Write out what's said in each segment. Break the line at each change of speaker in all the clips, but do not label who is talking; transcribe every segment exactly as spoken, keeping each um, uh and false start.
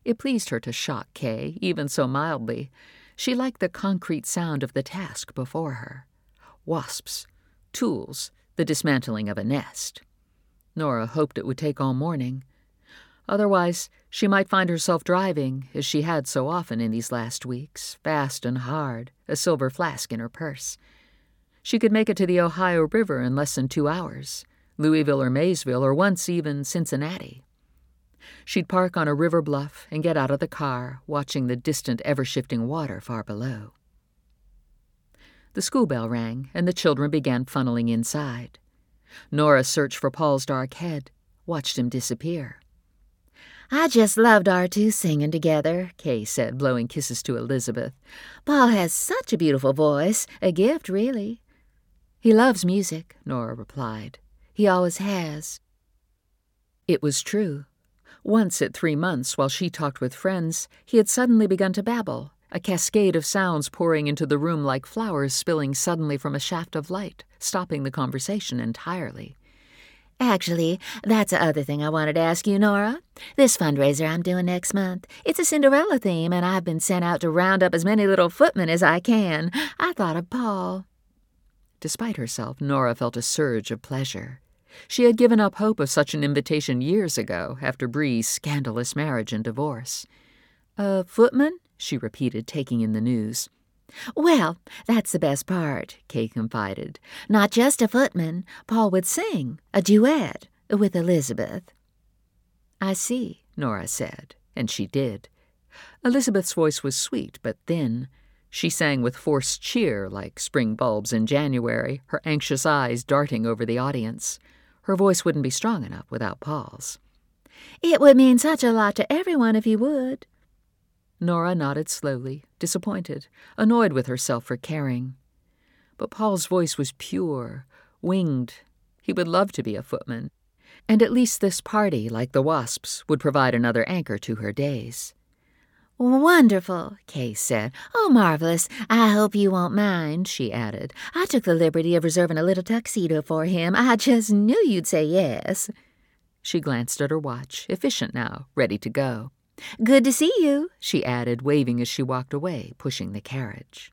It pleased her to shock Kay, even so mildly. She liked the concrete sound of the task before her. Wasps, tools, the dismantling of a nest. Nora hoped it would take all morning. Otherwise, she might find herself driving, as she had so often in these last weeks, fast and hard, a silver flask in her purse. She could make it to the Ohio River in less than two hours, Louisville or Maysville, or once even Cincinnati. She'd park on a river bluff and get out of the car, watching the distant, ever-shifting water far below. The school bell rang, and the children began funneling inside. Nora searched for Paul's dark head, watched him disappear.
"I just loved our two singing together," Kay said, blowing kisses to Elizabeth. "Paul has such a beautiful voice, a gift, really."
"He loves music," Nora replied. "He always has." It was true. Once at three months, while she talked with friends, he had suddenly begun to babble, a cascade of sounds pouring into the room like flowers spilling suddenly from a shaft of light, stopping the conversation entirely.
"Actually, that's the other thing I wanted to ask you, Nora. This fundraiser I'm doing next month, it's a Cinderella theme, and I've been sent out to round up as many little footmen as I can. I thought of Paul."
Despite herself, Nora felt a surge of pleasure. She had given up hope of such an invitation years ago, after Bree's scandalous marriage and divorce. "A footman?" she repeated, taking in the news.
"Well, that's the best part," Kay confided. "Not just a footman. Paul would sing, a duet, with Elizabeth."
"I see," Nora said, and she did. Elizabeth's voice was sweet but thin. She sang with forced cheer, like spring bulbs in January, her anxious eyes darting over the audience. Her voice wouldn't be strong enough without Paul's.
"It would mean such a lot to everyone if you would."
Nora nodded slowly, disappointed, annoyed with herself for caring. But Paul's voice was pure, winged. He would love to be a footman. And at least this party, like the Wasps, would provide another anchor to her days.
"Wonderful," Kay said. "Oh, marvelous. I hope you won't mind," she added. "I took the liberty of reserving a little tuxedo for him. I just knew you'd say yes."
She glanced at her watch, efficient now, ready to go.
"Good to see you,"
she added, waving as she walked away, pushing the carriage.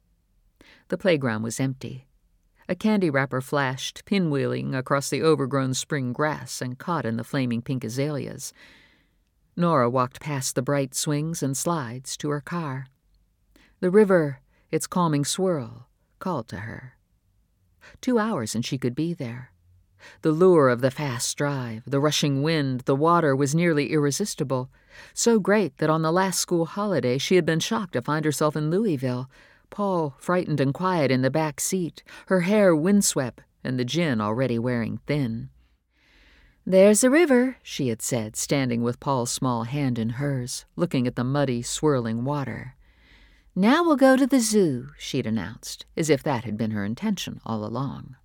The playground was empty. A candy wrapper flashed, pinwheeling across the overgrown spring grass and caught in the flaming pink azaleas. Nora walked past the bright swings and slides to her car. The river, its calming swirl, called to her. Two hours and she could be there. The lure of the fast drive, the rushing wind, the water was nearly irresistible, so great that on the last school holiday she had been shocked to find herself in Louisville, Paul frightened and quiet in the back seat, her hair windswept and the gin already wearing thin. "There's the river," she had said, standing with Paul's small hand in hers, looking at the muddy, swirling water. "Now we'll go to the zoo," she'd announced, as if that had been her intention all along.